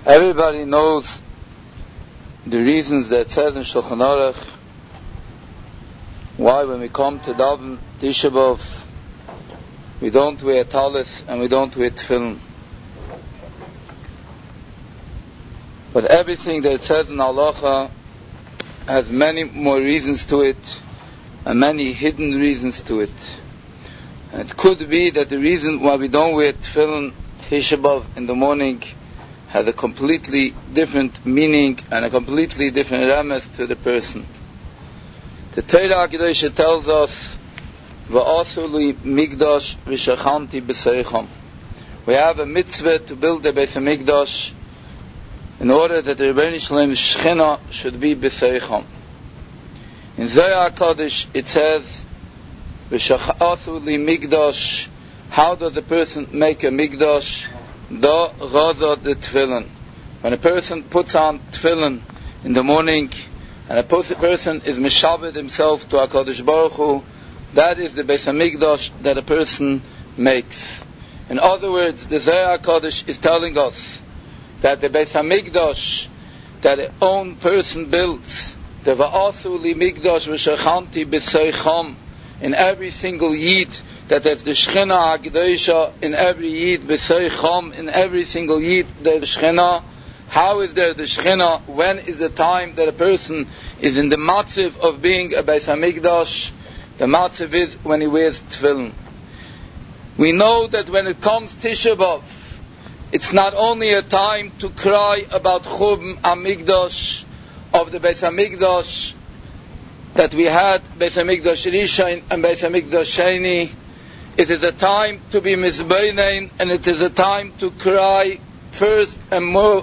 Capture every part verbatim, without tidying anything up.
Everybody knows the reasons that it says in Shulchan Aruch why when we come to daven Tisha B'Av we don't wear talis and we don't wear tefillin. But everything that it says in Halacha has many more reasons to it and many hidden reasons to it. And it could be that the reason why we don't wear tefillin Tisha B'Av in the morning has a completely different meaning and a completely different remes to the person. The Torah HaKadosh tells us, "Va'asu li migdash v'shachanti b'seicham." We have a mitzvah to build the Beis HaMikdash in order that the Rebbeinu Shalom Shechina should be b'seicham. In Zohar HaKadosh it says, "V'shachanti li migdash." How does a person make a migdash? Da gaza the tefillin. When a person puts on tefillin in the morning, and a person is mishabed himself to HaKadosh Baruch Hu, that is the Beis HaMikdash that a person makes. In other words, the Zohar HaKadosh is telling us that the Beis HaMikdash that a own person builds, the Va'asu li Mikdash v'shachanti b'seicham, in every single yid, that there's the Shechina HaKadosha in every Yid, B'Seicham, in every single Yid, there's the Shechina. How is there the Shechina? When is the time that a person is in the matziv of being a Beis HaMikdash? The matziv is when he wears tefillin. We know that when it comes Tisha B'Av, it's not only a time to cry about Churban HaMikdash of the Beis HaMikdash, that we had Beis HaMikdash Rishon and Beis HaMikdash Sheni. It is a time to be mizbeinain, and it is a time to cry first and more,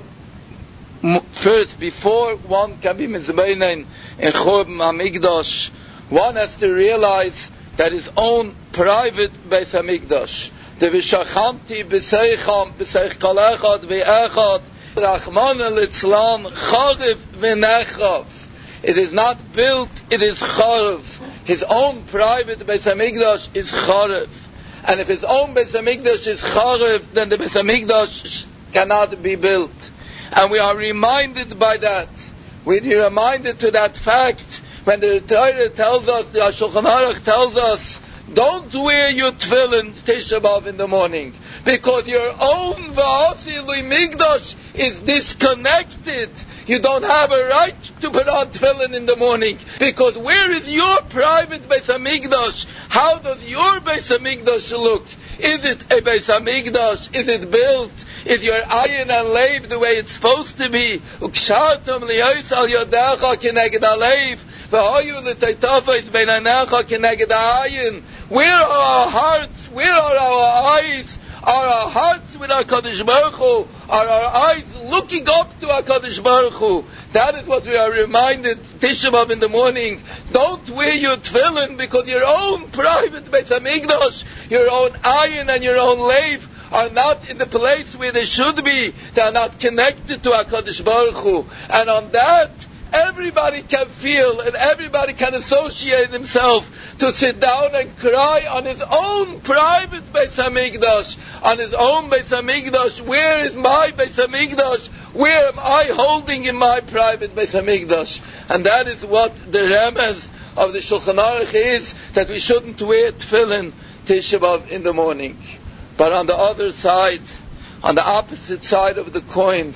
more first before one can be mizbeinain in Churban HaMikdash. One has to realize that his own private Beis HaMikdash, the v'shachanti b'seicham b'seich kol echad v'echad rachmana litzlan chariv v'nechav. It is not built, it is chariv. His own private Beis HaMikdash is chariv. And if his own Beis HaMikdash is chariv, then the Beis HaMikdash cannot be built. And we are reminded by that. We are reminded to that fact when the Torah tells us, the Shulchan Aruch tells us, don't wear your tefillin Tisha B'Av in the morning, because your own Va'asi li Mikdash is disconnected. You don't have a right to put on tefillin in the morning, because where is your private Beis HaMikdash? How does your Beis HaMikdash look? Is it a Beis HaMikdash? Is it built? Is your ayin and leiv the way it's supposed to be? Ukshartam liyos al yodecha keneged aleiv, v'hoyu l'teitafos bein anecha keneged ayin. Where are our hearts? Where are our eyes? Are our hearts with HaKadosh Baruch Hu? Are our eyes looking up to HaKadosh Baruch Hu? That is what we are reminded Tisha B'Av in the morning. Don't wear your tefillin, because your own private Beis HaMikdash, your own ayin and your own leiv are not in the place where they should be. They are not connected to HaKadosh Baruch Hu. And on that, everybody can feel and everybody can associate himself to sit down and cry on his own private Beis HaMikdash, on his own Beis HaMikdash. Where is my Beis HaMikdash? Where am I holding in my private Beis HaMikdash? And that is what the remez of the Shulchan Aruch is, that we shouldn't wear tefillin Tisha B'Av in the morning. But on the other side, on the opposite side of the coin,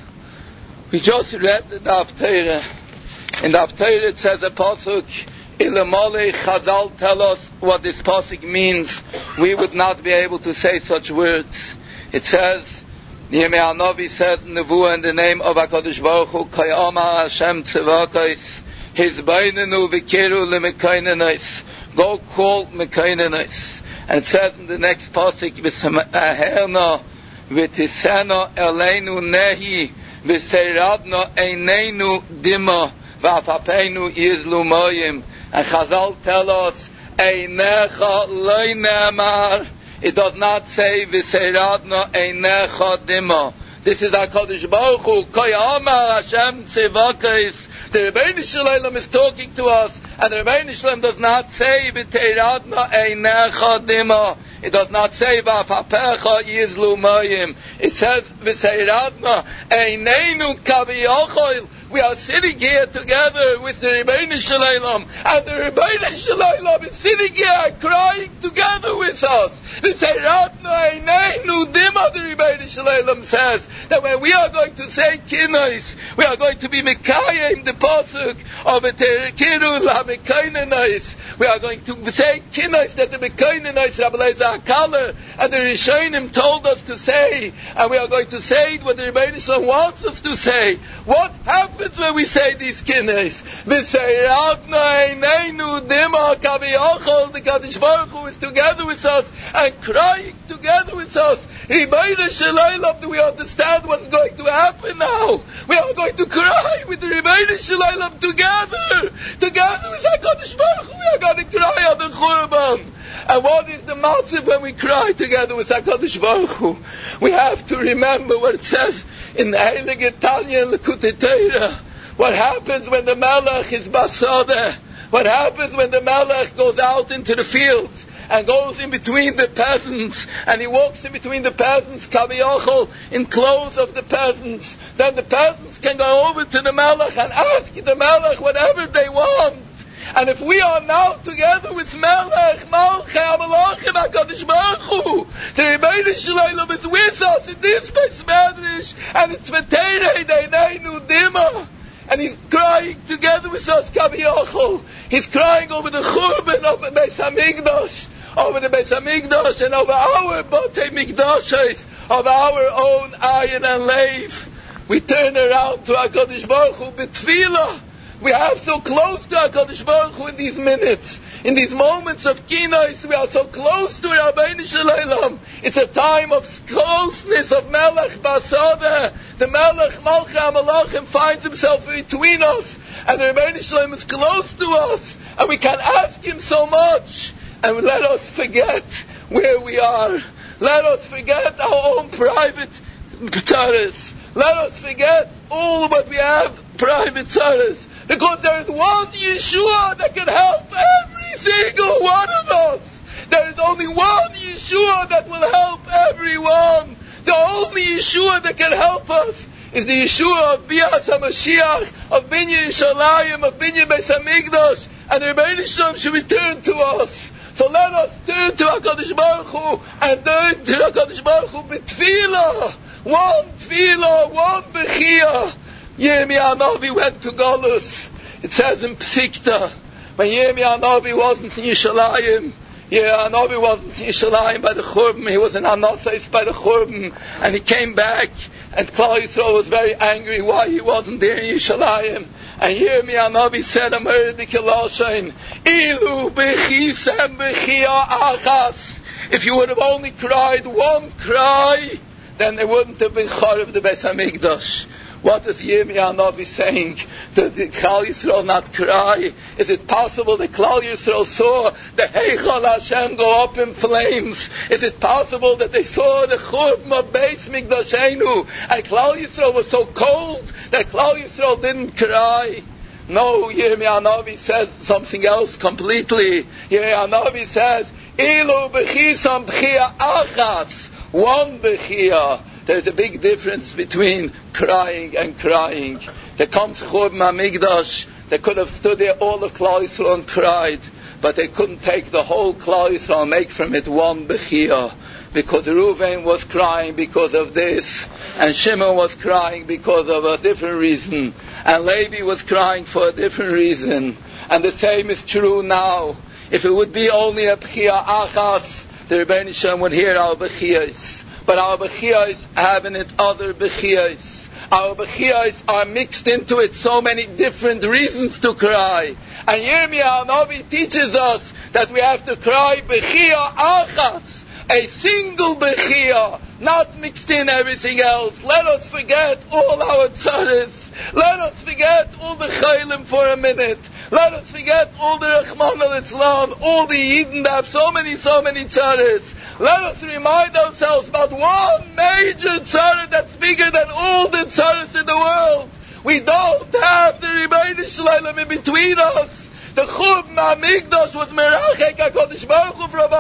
we just read the Daf Torah. In the Daf Torah it says a pasuk, Ilamale Chazal tell us what this pasuk means. We would not be able to say such words. It says, Yirmiyah Hanavi says Nevuah in the name of HaKadosh Baruch Hu, Kayama Hashem Tzivakais, Hizbainenu V'kiru L'Mekainenais. Go call Mekainenais. And it says in the next pasuk, V'Saherna V'Tisena Eleinu Nehi V'Seiradna Einenu Dima V'Afapeinu Yizlu Moyim. And Chazal tell us, Einecha Loi Ne'amar. It does not say V'Seiradna Einecha Dima. This is HaKadosh Baruch Hu, Koyama Hashem Tzivakais. The Rebbeinu Shalom is talking to us, and the Rebbeinu Shalom does not say V'Teiradna Einecha Dima. It does not say V'afapecha yizlu mayim. It says V'seiradna eineinu kaviyochol. We are sitting here together with the Rebbeinu Shalom, and the Rebbeinu Shalom is sitting here crying together with us. V'seiradna eineinu dima. The Rebbeinu Shalom says that when we are going to say Kinnos, we are going to be Mekayim, the pasuk of the Terekiru la Mekainenais. We are going to say Kinnos, that the Mekainenais, Rabbi Lezer HaKalah and the Rishonim told us to say, and we are going to say what the Rebbeinu Shalom wants us to say. What happens when we say these Kinnos? V'seiradna eineinu dima kaviyachol. The Kadosh Baruch Hu is together with us and crying together with us. Rebbeinu Shalom, do we understand what's going to happen now? We are going to cry with the Rebbeinu Shalom together. Together with HaKadosh Baruch Hu, we are going to cry on the Churban. And what is the motive when we cry together with HaKadosh Baruch Hu? We have to remember what it says in the Heilige Tanya Lekutei Torah. What happens when the Melech is Basada? What happens when the Melech goes out into the fields and goes in between the peasants, and he walks in between the peasants, Kaviyachol, in clothes of the peasants? Then the peasants can go over to the Melech and ask the Melech whatever they want. And if we are now together with Melech, Malchei HaMelachim, HaKadosh Baruch Hu, the Rebbeinu Shalom is with us in this Beis Medrash, and it's V'teirei Eineinu dima. And he's crying together with us, Kaviyachol. He's crying over the Churban of the Beis HaMikdash, over the Beis HaMikdash, and over our Batei Mikdashes, of our own Ayin and Lev. We turn around to HaKadosh Baruch Hu b'tfilah. We have so close to HaKadosh Baruch Hu in these minutes, in these moments of Kinnos. We are so close to Rabbeinu Shalom. It's a time of closeness of Melech Basada. The Melech Malchei HaMelachim finds himself between us, and the Rabbeinu Shalom is close to us, and we can ask him so much. And let us forget where we are. Let us forget our own private tzaras. Let us forget all what we have, private tzaras. Because there is one Yeshua that can help every single one of us. There is only one Yeshua that will help everyone. The only Yeshua that can help us is the Yeshua of Bias HaMashiach, of Binyan Yerushalayim, of Binyan Beis HaMikdash, and the Rebbeinu Shalom should return to us. So let us turn to HaKadosh Baruch Hu, and turn to HaKadosh Baruch Hu b'tfilah. One tfilah, one bechiyah. Yirmiyah Hanavi went to Golus. It says in Psikta, when Yirmiyah Hanavi wasn't in Yerushalayim, Yirmiyah Hanavi wasn't in Yerushalayim by the Churban, he was in Anasais by the Churban, and he came back, and Klal Yisrael was very angry why he wasn't there in Yerushalayim. And Yirmiyah Hanavi said, Amar Dikiloshain, Ilu bechisem bechia achas. If you would have only cried one cry, then there wouldn't have been Charav the Beis HaMikdash. What is Yirmiyah Hanavi saying? Did the Klal Yisrael not cry? Is it possible that Klal Yisrael saw the Heichal Hashem go up in flames? Is it possible that they saw the Churban of Beis Mikdashenu, and Klal Yisrael was so cold that Klal Yisrael didn't cry? No, Yirmiyah Hanavi says something else completely. Yirmiyah Hanavi says, Ilu bechisam b'chia achas, one bechia. There's a big difference between crying and crying. There comes Churban HaMikdash. They could have stood there all of Klal Yisrael and cried, but they couldn't take the whole Klal Yisrael and make from it one bechia. Because Reuven was crying because of this, and Shimon was crying because of a different reason, and Levi was crying for a different reason. And the same is true now. If it would be only a bechia achas, the Rebbeinu Shalom would hear our bechiyas. But our bechiyas have in it other bechiyas. Our bechiyas are mixed into it so many different reasons to cry. And Yirmiyah Hanavi teaches us that we have to cry bechiyah achas, a single bechiyah, not mixed in everything else. Let us forget all our tzaras. Let us forget all the chaylim for a minute. Let us forget all the Rachmana litzlan, all the Yidden that have so many, so many tzaras. Let us remind ourselves about one major tzara that's bigger than all the tzaras in the world. We don't have the Rebbeinu Shalom in between us. The Churban HaMikdash was merachek HaKadosh Baruch Hu from us,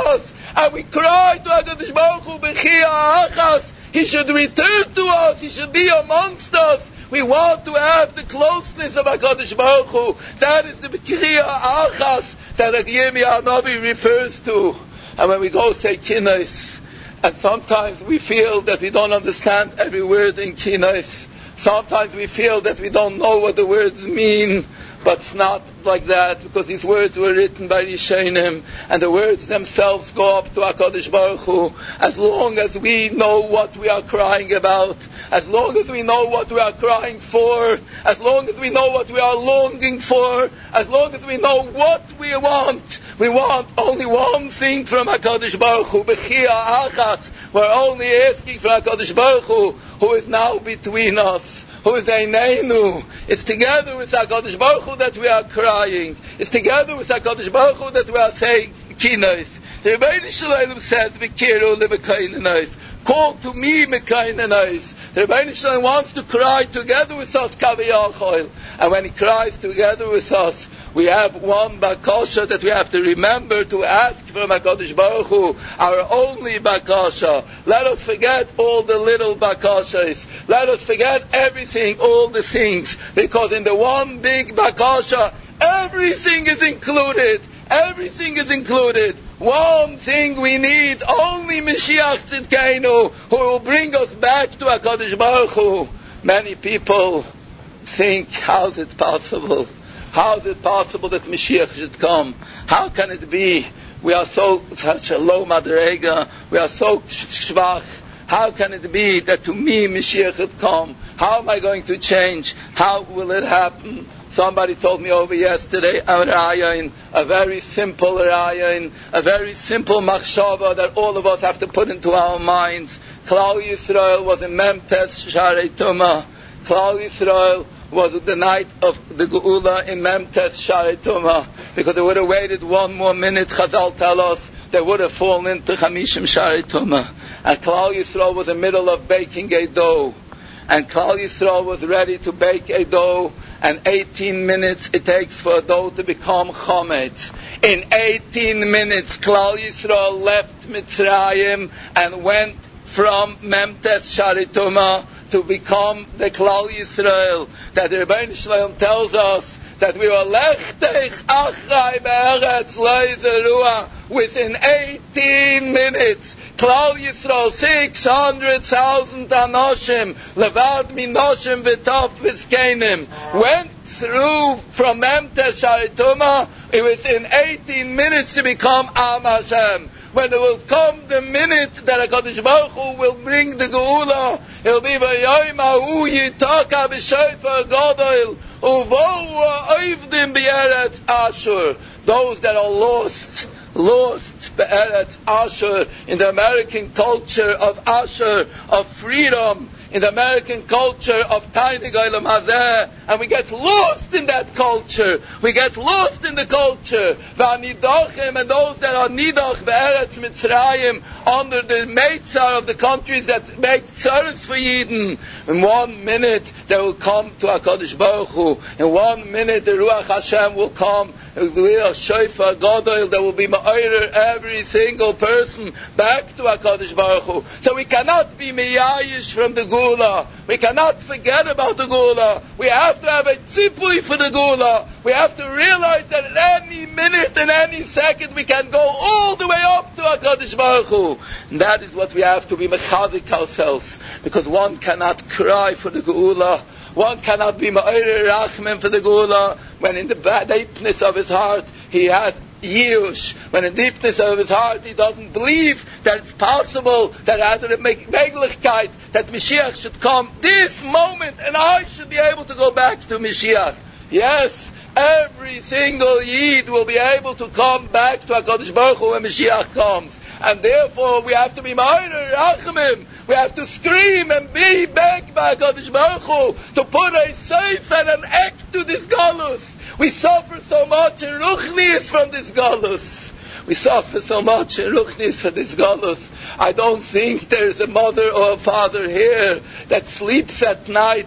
and we cry to HaKadosh Baruch Hu, B'chia Achas, He should return to us, He should be amongst us. We want to have the closeness of HaKadosh Baruch Hu. That is the B'chia Achas that Yirmiyah Navi refers to. And when we go say Kinnos, and sometimes we feel that we don't understand every word in Kinnos. Sometimes we feel that we don't know what the words mean, but it's not like that, because these words were written by Rishonim, and the words themselves go up to HaKadosh Baruch Hu. As long as we know what we are crying about, as long as we know what we are crying for, as long as we know what we are longing for, as long as we know what we want, we want only one thing from HaKadosh Baruch Hu, B'chia Achas. We're only asking for HaKadosh Baruch Hu, who is now between us, who is Eineinu. It's together with HaKadosh Baruch Hu that we are crying. It's together with HaKadosh Baruch Hu that we are saying Kinos. The Rebbeinu Shalom says, V'kiru le'mekaynenos. Call to me, Mekaynenos. The Rebbeinu Shalom wants to cry together with us, Kaviyachol. And when He cries together with us, we have one bakasha that we have to remember to ask from HaKadosh Baruch Hu, our only bakasha. Let us forget all the little bakashas. Let us forget everything, all the things. Because in the one big bakasha, everything is included. Everything is included. One thing we need, only Mashiach Tzidkeinu, who will bring us back to HaKadosh Baruch Hu. Many people think, how's it possible? How is it possible that Mashiach should come? How can it be? We are so, such a low madrega. We are so shvach. How can it be that to me Mashiach should come? How am I going to change? How will it happen? Somebody told me over yesterday a rayon, a very simple rayon, a very simple machshava that all of us have to put into our minds. Klal Yisrael was in Memtes Sharei Tumah. Klal Yisrael was the night of the Geula in Memtes Sharei Tumah, because they would have waited one more minute, Chazal tell us, they would have fallen into Chamishim Sharei Tumah. And Klal Yisrael was in the middle of baking a dough, and Klal Yisrael was ready to bake a dough, and eighteen minutes it takes for a dough to become chometz. In eighteen minutes, Klal Yisrael left Mitzrayim and went from Memtes Sharei Tumah to become the Klal Yisrael that the Rebbeinu Shalom tells us that we were lechtech achrai be'eretz lo yizerua. Within eighteen minutes, Klal Yisrael, six hundred thousand anoshim, levad minoshim v'tov v'zkenim, went through from Memtes Sharei Tumah within eighteen minutes to become Am Hashem. When it will come the minute that HaKadosh Baruch Hu will bring the Geula, it will be V'yoyim ha'hu yitaka b'shofar gadol uvohu ha'ovdim b'eretz Ashur. Those that are lost, lost b'eretz Ashur, in the American culture of Ashur, of freedom, in the American culture of Tainig Olam Hazeh, and we get lost in that culture. We get lost in the culture. V'anidochim, and those that are nidach be'eretz Mitzrayim, under the meitzar of the countries that make tzaras for Yidden. In one minute, they will come to HaKadosh Baruch Hu. In one minute, the Ruach Hashem will come. It will be a shofar gadol that will be ma'orer every single person back to HaKadosh Baruch Hu. So we cannot be miyayish from the Geula. We cannot forget about the Geula. We have to have a tzipui for the Geula. We have to realize that at any minute and any second we can go all the way up to HaKadosh Baruch Hu. And that is what we have to be mechazik ourselves. Because one cannot cry for the Geula. One cannot be ma'orer rachman for the Geula when in the deepness of his heart he has Yush. When in the deepness of his heart he doesn't believe that it's possible that as a Meglichkeit that Mashiach should come this moment and I should be able to go back to Mashiach. Yes, every single Yid will be able to come back to HaKadosh Baruch Hu when Mashiach comes. And therefore we have to be ma'orer rachman. We have to scream and be back by HaKadosh Baruch Hu to put a safe and an act to this galus. We suffer so much in Ruchnis from this galus. We suffer so much in Ruchnis from this galus. I don't think there is a mother or a father here that sleeps at night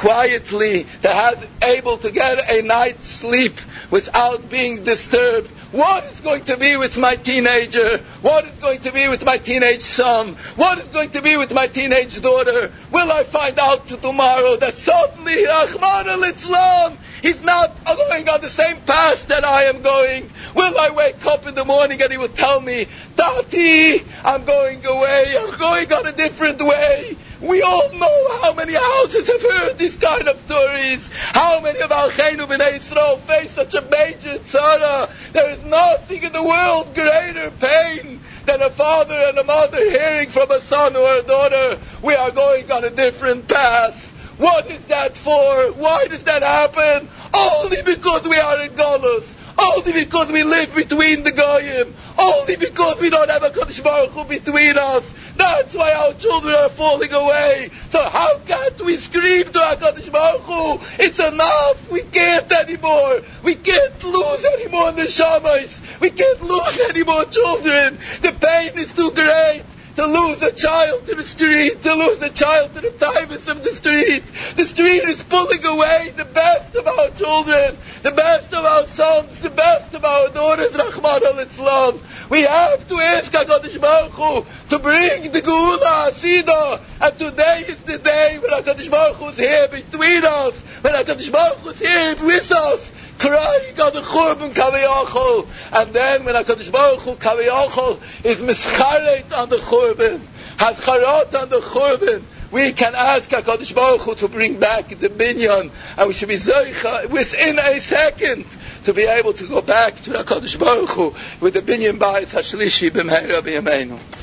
quietly, that has able to get a night's sleep without being disturbed. What is going to be with my teenager? What is going to be with my teenage son? What is going to be with my teenage daughter? Will I find out tomorrow that suddenly, Rahman al-Islam, he's not going on the same path that I am going? Will I wake up in the morning and he will tell me, Tati, I'm going away, I'm going on a different way? We all know how many houses have heard these kind of stories. How many of our Chenu B'nai Yisrael face such a major tzara. There is nothing in the world greater pain than a father and a mother hearing from a son or a daughter, we are going on a different path. What is that for? Why does that happen? Only because we are in Golus. Only because we live between the Goyim. Only because we don't have a Kadosh Baruch Hu between us. That's why our children are falling away. So how can't we scream to HaKadosh Baruch Hu? It's enough. We can't anymore. We can't lose any more neshamas. We can't lose any more children. The pain is too great. To lose a child to the street, to lose a child to the tigers of the street. The street is pulling away the best of our children, the best of our sons, the best of our daughters, Rahman al-Islam. We have to ask HaKadosh Baruch Hu to bring the Geula Hasidah. And today is the day when HaKadosh Baruch Hu is here between us, when HaKadosh Baruch Hu is here with us, crying on the Churban Kaviyachol. And then when HaKadosh Baruch Hu Kaviyachol is mischaret on the Churban, has charot on the Churban, we can ask HaKadosh Baruch Hu to bring back the binyan, and we should be zoicha within a second to be able to go back to HaKadosh Baruch Hu with the binyan bayis hashlishi b'meira b'yameinu.